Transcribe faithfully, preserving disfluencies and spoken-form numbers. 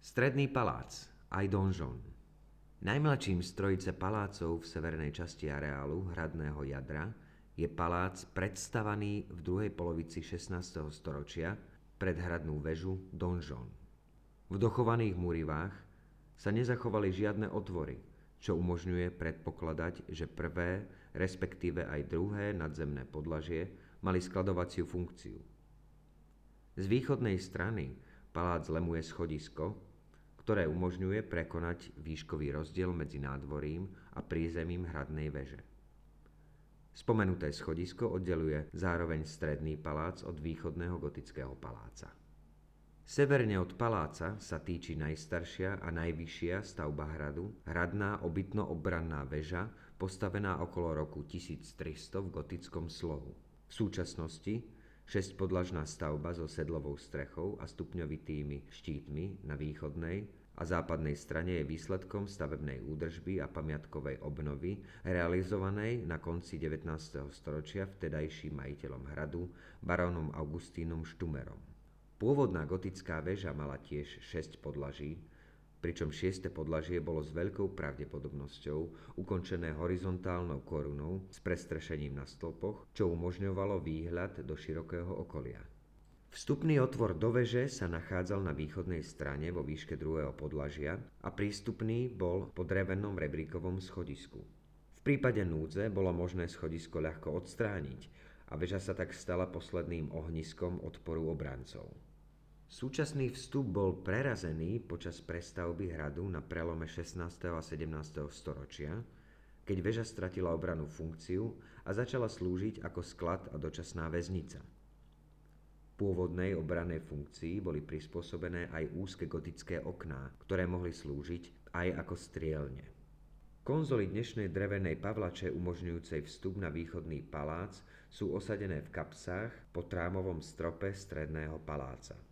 Stredný palác, aj donžon. Najmladším z trojice palácov v severnej časti areálu hradného jadra je palác predstavaný v druhej polovici šestnásteho storočia pred hradnú väžu donžon. V dochovaných múrivách sa nezachovali žiadne otvory, čo umožňuje predpokladať, že prvé, respektíve aj druhé nadzemné podlažie mali skladovaciu funkciu. Z východnej strany palác lemuje schodisko, ktoré umožňuje prekonať výškový rozdiel medzi nádvorím a prízemím hradnej veže. Spomenuté schodisko oddeluje zároveň stredný palác od východného gotického paláca. Severne od paláca sa týči najstaršia a najvyššia stavba hradu, hradná obytno-obranná väža, postavená okolo roku tisíctristo v gotickom slohu. V súčasnosti šesťpodlažná stavba so sedlovou strechou a stupňovitými štítmi na východnej a západnej strane je výsledkom stavebnej údržby a pamiatkovej obnovy realizovanej na konci devätnásteho storočia vtedajším majiteľom hradu barónom Augustínom Štumerom. Pôvodná gotická väža mala tiež šesť podlaží, pričom šieste podlažie bolo s veľkou pravdepodobnosťou ukončené horizontálnou korunou s prestrešením na stĺpoch, čo umožňovalo výhľad do širokého okolia. Vstupný otvor do veže sa nachádzal na východnej strane vo výške druhého podlažia a prístupný bol po drevenom rebríkovom schodisku. V prípade núdze bolo možné schodisko ľahko odstrániť a väža sa tak stala posledným ohniskom odporu obrancov. Súčasný vstup bol prerazený počas prestavby hradu na prelome šestnásteho a sedemnásteho storočia, keď väža stratila obrannú funkciu a začala slúžiť ako sklad a dočasná väznica. Pôvodnej obrannej funkcii boli prispôsobené aj úzke gotické okná, ktoré mohli slúžiť aj ako strielne. Konzoly dnešnej drevenej pavlače umožňujúcej vstup na východný palác sú osadené v kapsách po trámovom strope stredného paláca.